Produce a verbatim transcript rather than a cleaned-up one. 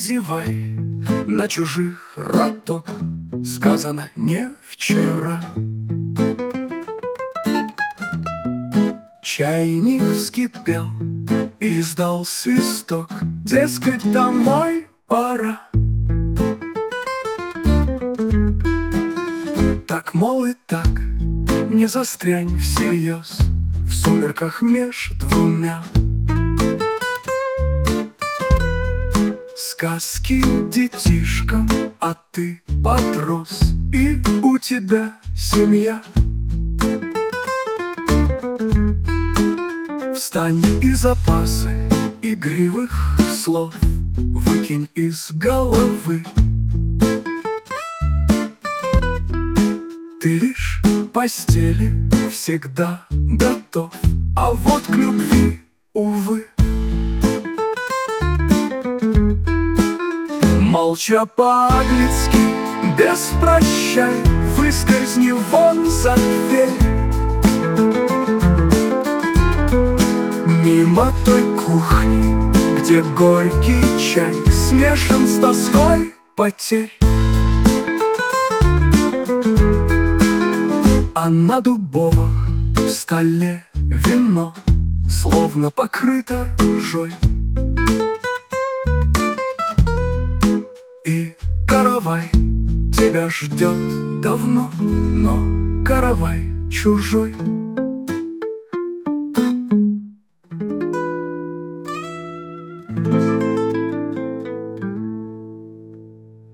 зевай, на чужих роток сказано не вчера. Чайник вскипел и издал свисток, дескать, домой пора. Так, мол, и так, не застрянь всерьез в сумерках меж двумя. Сказки детишкам, а ты подрос, и у тебя семья. Встань и запасы игривых слов выкинь из головы. Ты лишь к постели всегда готов, а вот к любви, увы. Молча по-английски, без прощай, выскользни вон за дверь. Мимо той кухни, где горький чай смешан с тоской потерь. А на дубовом столе вино словно покрыто ржой. И каравай тебя ждет давно, но каравай чужой.